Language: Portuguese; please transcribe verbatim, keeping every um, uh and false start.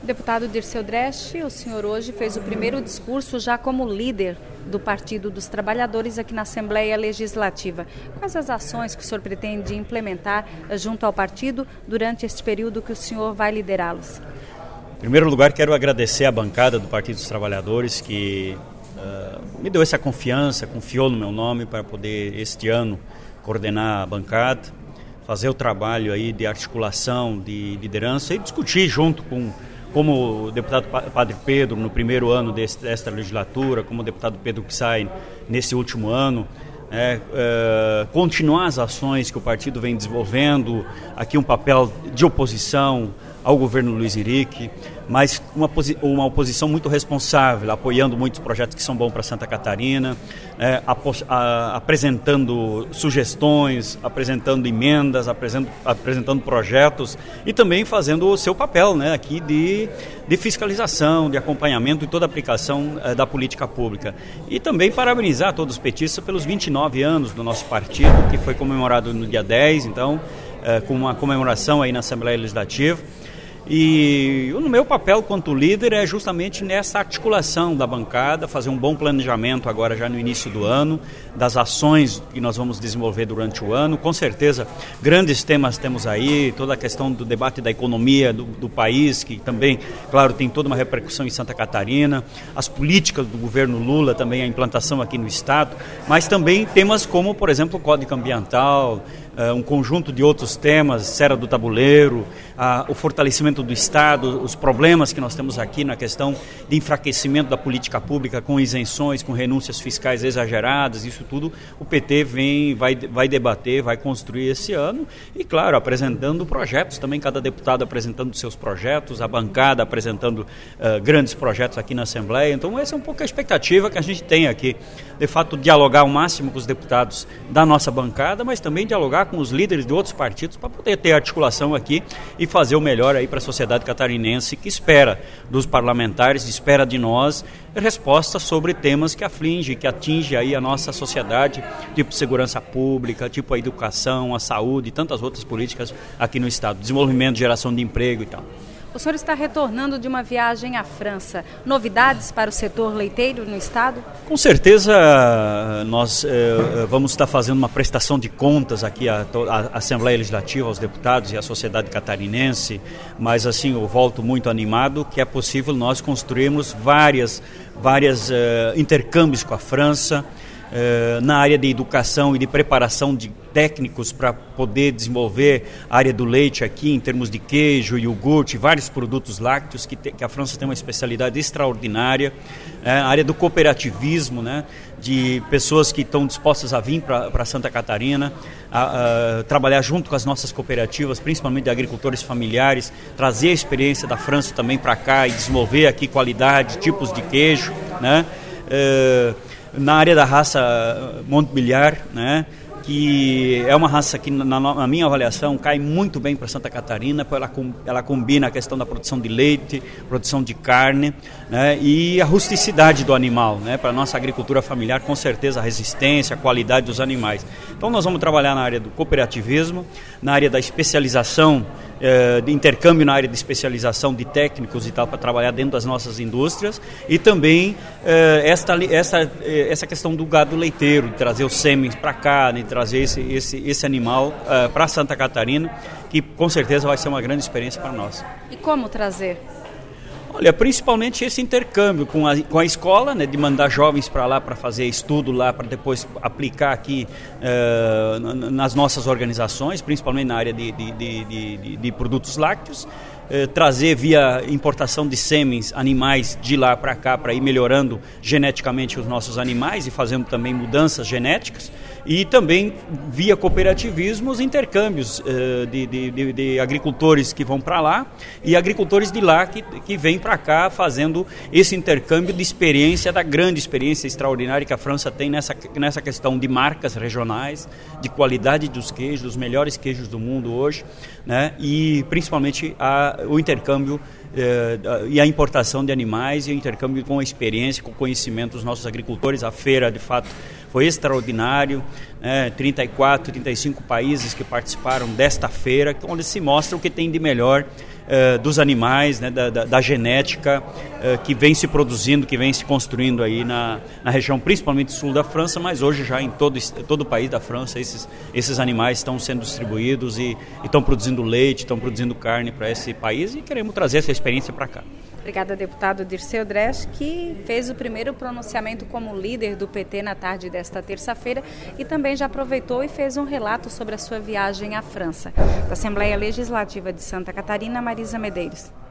Deputado Dirceu Dresch, o senhor hoje fez o primeiro discurso já como líder do Partido dos Trabalhadores aqui na Assembleia Legislativa. Quais as ações que o senhor pretende implementar junto ao partido durante este período que o senhor vai liderá-los? Em primeiro lugar, quero agradecer à bancada do Partido dos Trabalhadores que uh, me deu essa confiança, confiou no meu nome para poder, este ano, coordenar a bancada, fazer o trabalho aí de articulação, de liderança e discutir junto com como o deputado Padre Pedro no primeiro ano deste, desta legislatura, como o deputado Pedro que sai nesse último ano, é, é, continuar as ações que o partido vem desenvolvendo, aqui um papel de oposição ao governo Luiz Henrique, mas uma, uma oposição muito responsável, apoiando muitos projetos que são bons para Santa Catarina, é, apos, a, apresentando sugestões, apresentando emendas, apresent, apresentando projetos e também fazendo o seu papel, né, aqui de, de fiscalização, de acompanhamento e toda a aplicação é, da política pública. E também parabenizar todos os petistas pelos vinte e nove anos do nosso partido, que foi comemorado no dia dez, então, é, com uma comemoração aí na Assembleia Legislativa. E o meu papel quanto líder é justamente nessa articulação da bancada, fazer um bom planejamento agora já no início do ano, das ações que nós vamos desenvolver durante o ano. Com certeza, grandes temas temos aí, toda a questão do debate da economia do, do país, que também, claro, tem toda uma repercussão em Santa Catarina, as políticas do governo Lula, também a implantação aqui no estado, mas também temas como, por exemplo, o Código Ambiental, Uh, um conjunto de outros temas, Serra do Tabuleiro, uh, o fortalecimento do Estado, os problemas que nós temos aqui na questão de enfraquecimento da política pública com isenções, com renúncias fiscais exageradas, isso tudo o P T vem, vai, vai debater, vai construir esse ano e, claro, apresentando projetos, também cada deputado apresentando seus projetos, a bancada apresentando uh, grandes projetos aqui na Assembleia. Então essa é um pouco a expectativa que a gente tem aqui, de fato dialogar ao máximo com os deputados da nossa bancada, mas também dialogar com os líderes de outros partidos para poder ter articulação aqui e fazer o melhor aí para a sociedade catarinense que espera dos parlamentares, espera de nós respostas sobre temas que afligem, que atingem aí a nossa sociedade, tipo segurança pública, tipo a educação, a saúde e tantas outras políticas aqui no estado, desenvolvimento, geração de emprego e tal. O senhor está retornando de uma viagem à França. Novidades para o setor leiteiro no estado? Com certeza nós eh, vamos estar fazendo uma prestação de contas aqui à, à Assembleia Legislativa, aos deputados e à sociedade catarinense, mas assim eu volto muito animado que é possível nós construirmos várias, várias eh, intercâmbios com a França, Uh, na área de educação e de preparação de técnicos para poder desenvolver a área do leite aqui, em termos de queijo, iogurte, vários produtos lácteos, que, te, que a França tem uma especialidade extraordinária. Uh, a área do cooperativismo, né, de pessoas que estão dispostas a vir para Santa Catarina, a, a trabalhar junto com as nossas cooperativas, principalmente de agricultores familiares, trazer a experiência da França também para cá e desenvolver aqui qualidade, tipos de queijo, né? Uh, na área da raça Montbéliard, né, que é uma raça que, na, na minha avaliação, cai muito bem para Santa Catarina, ela, ela combina a questão da produção de leite, produção de carne, né, e a rusticidade do animal, né, para a nossa agricultura familiar, com certeza a resistência, a qualidade dos animais. Então nós vamos trabalhar na área do cooperativismo, na área da especialização, eh, de intercâmbio na área de especialização de técnicos e tal, para trabalhar dentro das nossas indústrias, e também eh, esta, essa, essa questão do gado leiteiro, de trazer os sêmens para cá, de trazer esse, esse, esse animal uh, para Santa Catarina, que com certeza vai ser uma grande experiência para nós. E como trazer? Olha, principalmente esse intercâmbio com a, com a escola, né, de mandar jovens para lá para fazer estudo lá, para depois aplicar aqui uh, nas nossas organizações, principalmente na área de, de, de, de, de produtos lácteos, uh, trazer via importação de sêmens animais de lá para cá, para ir melhorando geneticamente os nossos animais e fazendo também mudanças genéticas, e também via cooperativismo os intercâmbios uh, de, de, de, de agricultores que vão para lá e agricultores de lá que, que vêm para cá fazendo esse intercâmbio de experiência, da grande experiência extraordinária que a França tem nessa, nessa questão de marcas regionais, de qualidade dos queijos, dos melhores queijos do mundo hoje, né? E principalmente a, o intercâmbio eh, e a importação de animais e o intercâmbio com a experiência, com o conhecimento dos nossos agricultores. A feira, de fato, foi extraordinário, né? trinta e quatro, trinta e cinco países que participaram desta feira, onde se mostra o que tem de melhor uh, dos animais, né, da, da, da genética uh, que vem se produzindo, que vem se construindo aí na, na região, principalmente sul da França, mas hoje já em todo, todo o país da França, esses, esses animais estão sendo distribuídos e estão produzindo leite, estão produzindo carne para esse país e queremos trazer essa experiência para cá. Obrigada, deputado Dirceu Dresch, que fez o primeiro pronunciamento como líder do P T na tarde desta terça-feira e também já aproveitou e fez um relato sobre a sua viagem à França. Da Assembleia Legislativa de Santa Catarina, Marisa Medeiros.